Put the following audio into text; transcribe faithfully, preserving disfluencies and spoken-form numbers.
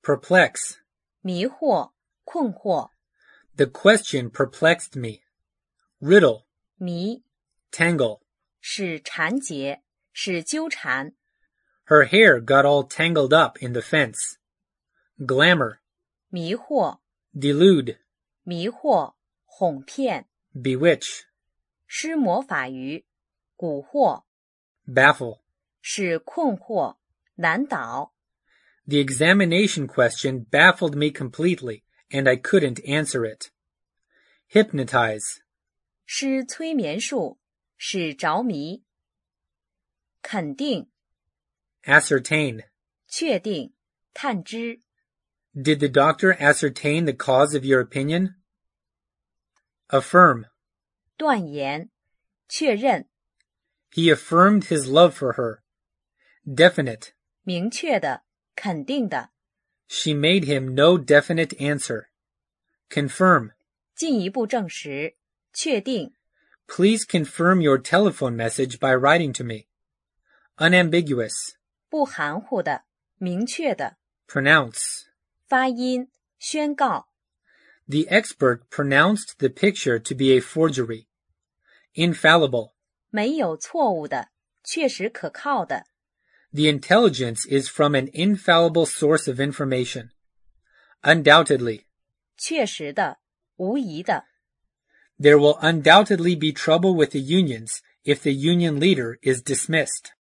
Perplex. 迷惑、困惑。 The question perplexed me. Riddle. 迷 Tangle. 是缠结，是纠缠。 Her hair got all tangled up in the fence. Glamour. 迷惑、 Delude. 迷惑、哄骗。 Bewitch. 施魔法于，蛊惑。 Baffle. 是困惑、难倒。 The examination question baffled me completely, and I couldn't answer it. Hypnotize. 施催眠术，是着迷。肯定、 Ascertain. 确定、探知。 Did the doctor ascertain the cause of your opinion? Affirm. 断言、确认。 He affirmed his love for her. Definite. 明确的、肯定的。 She made him no definite answer. Confirm. 进一步证实、确定。 Please confirm your telephone message by writing to me. Unambiguous. 不含糊的、明确的。 Pronounce. 发音、宣告。 The expert pronounced the picture to be a forgery. Infallible. 没有错误的，确实可靠的。 The intelligence is from an infallible source of information. Undoubtedly. 确实的，无疑的。 There will undoubtedly be trouble with the unions if the union leader is dismissed.